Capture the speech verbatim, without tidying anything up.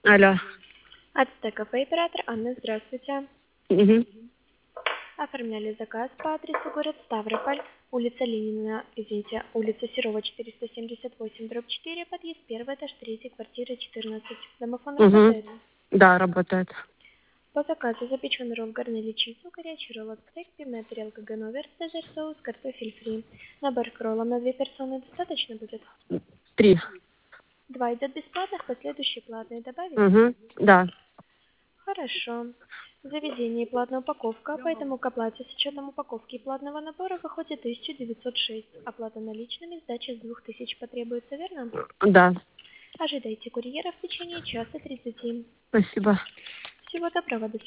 Алло. Ацтек кафе, оператор Анна, здравствуйте. Угу. Оформляли заказ по адресу город Ставрополь, улица Ленина, извините, улица Серова, четыреста семьдесят восемь, дробь четыре, подъезд первый, этаж третий, квартира четырнадцать. Домофон Угу. работает? Да, работает. По заказу запеченный ролл гарнели чизу, горячий ролл от стейк, пивная тарелка ганновер, цезарь соус, картофель фри. Набор к роллам на две персоны достаточно будет? Три. Два идет бесплатных, последующие платные добавить? Угу. Да. Хорошо. В заведении платная упаковка, поэтому к оплате с учетом упаковки и платного набора выходит тысяча девятьсот шесть. Оплата наличными, сдача с двух тысяч потребуется, верно? Да. Ожидайте курьера в течение часа тридцати. Спасибо. Всего доброго, до